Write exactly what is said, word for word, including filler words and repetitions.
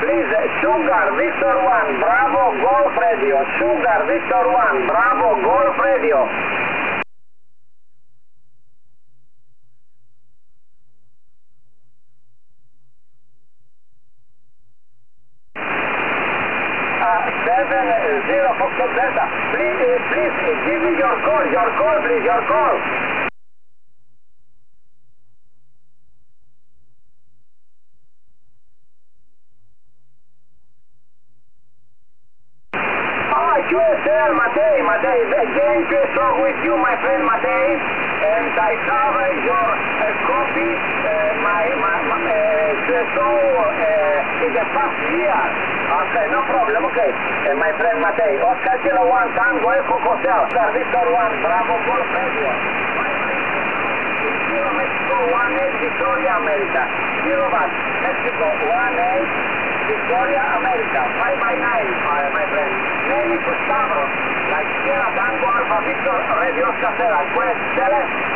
please, Sugar Victor one, Bravo Golf Radio, Sugar Victor one, Bravo Golf Radio. seven zero Foxtrot Delta. Please, uh, please uh, give me your call, your call, please, your call. Ah, Q S L, Matei, Matei. Again to talk with you, my friend Matei. And I have uh, your uh, copy, uh, my, my, my uh, Q S O uh, in the past year. Okay, no problem, okay. Uh, my friend Matei, Oscar Kilo one, Tango Echo Hotel, Oscar Victor one, Bravo Golf Radio. Kilo Mexico one eight, Victoria, America. Kilowatt, Mexico one eight, Victoria, America. five by nine, uh, my friend. Name is Gustavo, like Sierra Tango Alpha Victor Radio Oscar Stella. Quest Select.